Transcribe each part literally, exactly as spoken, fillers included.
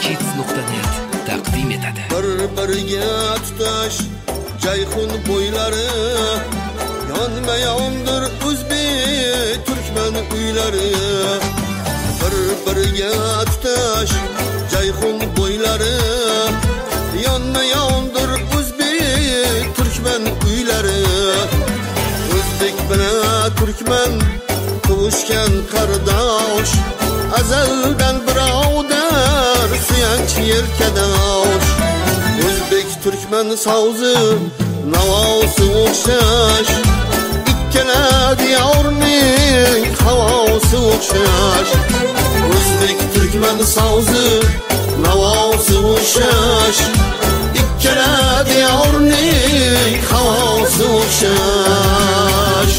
hits nuqta net taqdim etadi. Bir-biriga tutash Jayxun bo'ylari, yonma-yondir o'zbek turkman uylari. Bir-biriga tutash Jayxun bo'ylari, yonma-yondir o'zbek turkman uylari. O'zbek bilan turkman tug'ishgan qardosh, azaldan birodar suyanch yelkadosh. O'zbek turkman savzi navosi o'xshash, ikkala diyorning havosi o'xshash. O'zbek turkman savzi navosi o'xshash, ikkala diyorning havosi o'xshash.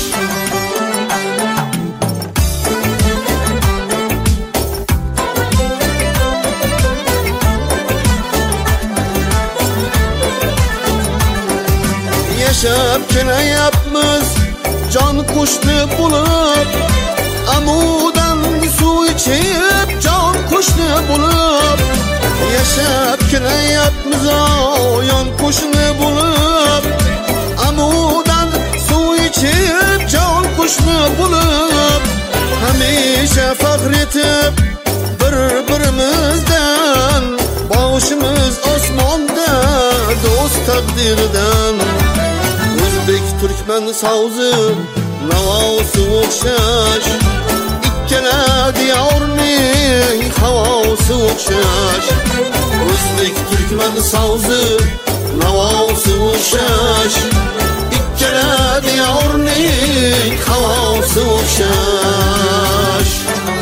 Yaşab kelayapmiz jon qo'shni bo'lib, amudan suv ichib jon qo'shni bo'lib. Yaşab kelayapmiz jon qo'shni bo'lib, amudan suv ichib jon qo'shni bo'lib. Hamisha faxr etib bir-birimizdan, boshimiz osmonda do'st taqdirdan. O'zbek turkman savzi navosi o'xshash, ikkala diyorning havosi o'xshash. O'zbek turkman savzi navosi o'xshash, ikkala diyorning havosi o'xshash.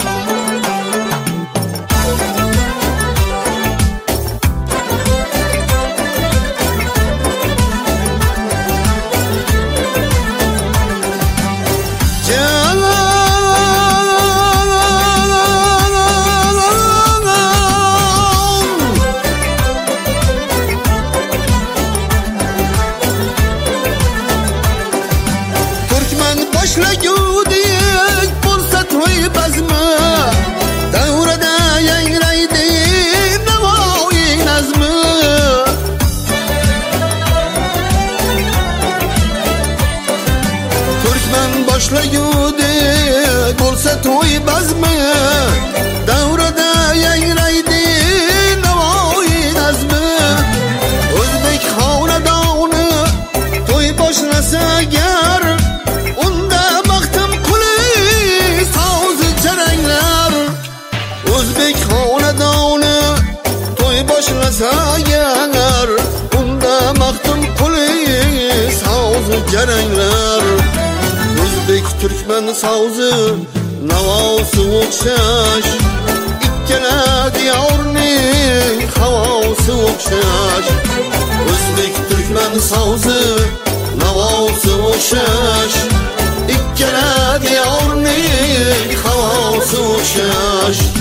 Boshlagudek bo'lsa to'y bazmi, davrada yangraydi Navoiy nazmi. Turkman boshlagudek bo'lsa to'y bazmi, davrada yangraydi Navoiy nazmi. O'zbek xonadoni to'y boshlasa agar, O'zbek xonadoni to'y boshlasa agar, unda maqtum quli savzi jaranglar. O'zbek turkman savzi navosi o'xshash, ikkala diyorning havosi o'xshash. O'zbek turkman savzi navosi o'xshash, ikkala diyorning havosi o'xshash.